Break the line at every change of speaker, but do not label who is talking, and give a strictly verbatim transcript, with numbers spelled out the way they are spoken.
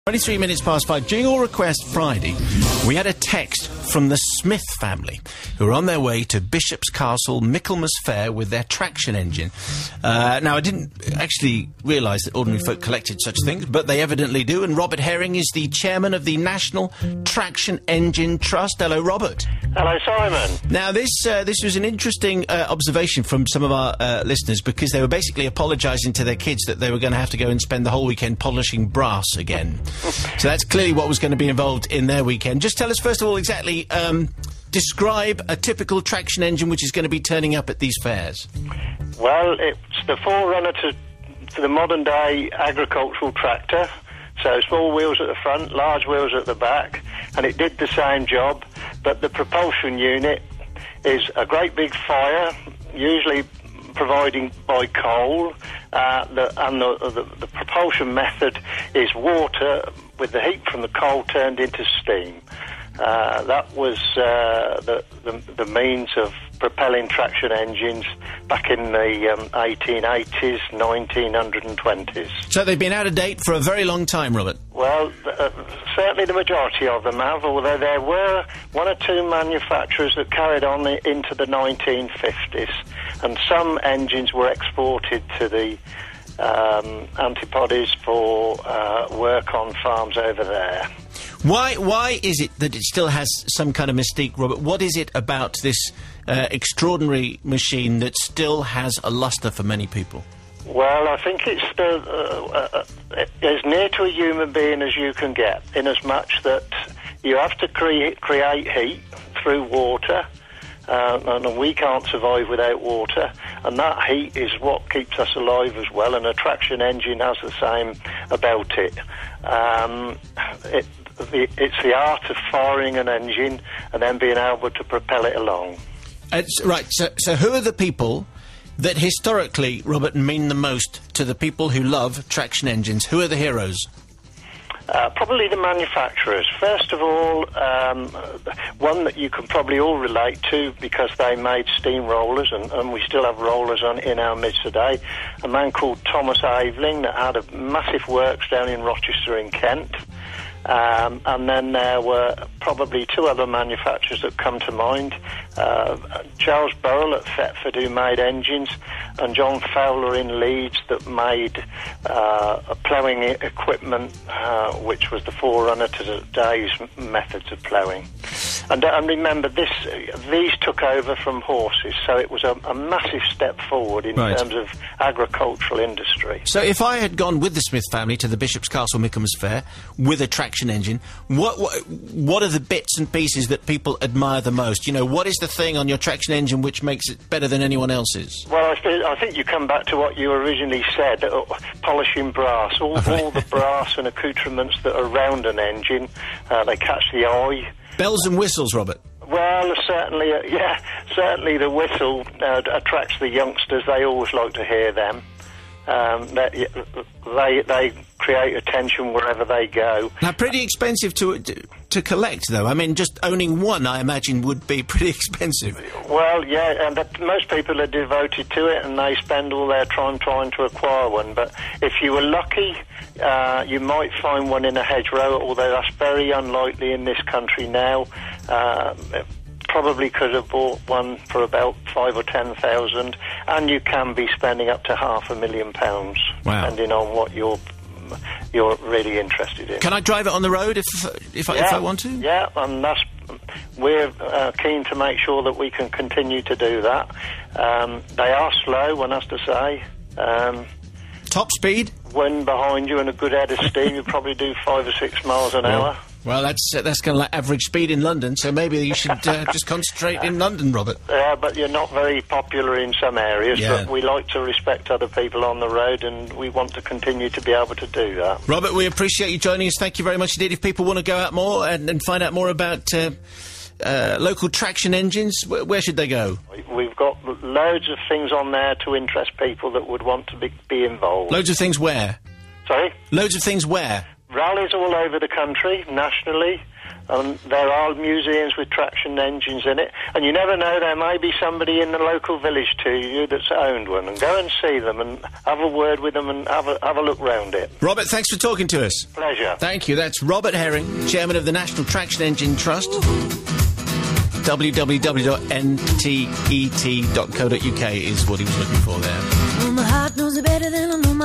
twenty-three minutes past five. During All Request Friday, we had a text from the Smith family, who were on their way to Bishop's Castle, Michaelmas Fair, with their traction engine. Uh, now, I didn't actually realise that ordinary folk collected such things, but they evidently do, and Robert Herring is the chairman of the National Traction Engine Trust. Hello, Robert.
Hello, Simon.
Now, this uh, this was an interesting uh, observation from some of our uh, listeners, because they were basically apologising to their kids that they were going to have to go and spend the whole weekend polishing brass again. So that's clearly what was going to be involved in their weekend. Just tell us, first of all, exactly, um, describe a typical traction engine which is going to be turning up at these fairs.
Well, it's the forerunner to, to the modern-day agricultural tractor. So small wheels at the front, large wheels at the back, and it did the same job, but the propulsion unit is a great big fire, usually providing by coal, uh, the, and the, the, the propulsion method is water with the heat from the coal turned into steam. Uh, that was uh, the, the, the means of propelling traction engines back in the um, eighteen eighties, nineteen twenties.
So they've been out of date for a very long time, Robert?
Well, uh, certainly the majority of them have, although there were one or two manufacturers that carried on the, into the nineteen fifties, and some engines were exported to the um, Antipodes for uh, work on farms over there.
Why why is it that it still has some kind of mystique, Robert? What is it about this uh, extraordinary machine that still has a lustre for many people?
Well, I think it's the, uh, uh, as near to a human being as you can get, in as much that you have to cre- create heat through water, uh, and we can't survive without water, and that heat is what keeps us alive as well, and a traction engine has the same about it. Um, it The, it's the art of firing an engine and then being able to propel it along.
It's, right, so, so who are the people that historically, Robert, mean the most to the people who love traction engines? Who are the heroes?
Uh, probably the manufacturers. First of all, um, one that you can probably all relate to because they made steam rollers, and, and we still have rollers on in our midst today. A man called Thomas Aveling that had a massive works down in Rochester in Kent. Um, and then there were probably two other manufacturers that come to mind. Uh, Charles Burrell at Thetford, who made engines, and John Fowler in Leeds that made uh, a ploughing equipment, uh, which was the forerunner to today's methods of ploughing. And, uh, and remember, this these took over from horses, so it was a, a massive step forward in
right.
terms of agricultural industry.
So if I had gone with the Smith family to the Bishop's Castle Michaelmas Fair with a traction engine, what, what what are the bits and pieces that people admire the most? You know, what is the thing on your traction engine which makes it better than anyone else's?
Well, I, th- I think you come back to what you originally said, uh, polishing brass. All, all the brass and accoutrements that are around an engine, uh, they catch the eye.
Bells and whistles, Robert.
Well, certainly, uh, yeah, certainly the whistle uh, attracts the youngsters. They always like to hear them. Um, they, they they create attention wherever they go.
Now, pretty expensive to, to to collect, though. I mean, just owning one, I imagine, would be pretty expensive.
Well, yeah, and that most people are devoted to it, and they spend all their time trying to acquire one. But if you were lucky, uh, you might find one in a hedgerow, although that's very unlikely in this country now. Uh, Probably could have bought one for about five or ten thousand, and you can be spending up to half a million pounds,
wow.
depending on what you're you're really interested in.
Can I drive it on the road if if,
yeah,
I, if I want to?
Yeah, and that's we're uh, keen to make sure that we can continue to do that. Um, they are slow, one has to say. Um,
Top speed?
When behind you and a good head of steam, you probably do five or six miles an
well,
hour.
Well, that's uh, that's kind of like average speed in London, so maybe you should uh, just concentrate in London, Robert.
Yeah, but you're not very popular in some areas,
yeah.
but we like to respect other people on the road, and we want to continue to be able to do that.
Robert, we appreciate you joining us. Thank you very much indeed. If people want to go out more and, and find out more about uh, uh, local traction engines, wh- where should they go?
We've got loads of things on there to interest people that would want to be, be involved.
Loads of things where?
Sorry?
Loads of things where?
Rallies all over the country, nationally. And there are museums with traction engines in it, and you never know, there may be somebody in the local village to you that's owned one, and go and see them and have a word with them and have a, have a look round it.
Robert, thanks for talking to us.
Pleasure.
Thank you. That's Robert Herring, Chairman of the National Traction Engine Trust. w w w dot n t e t dot co dot u k is what he was looking for there.
Well, my heart knows it better than I know my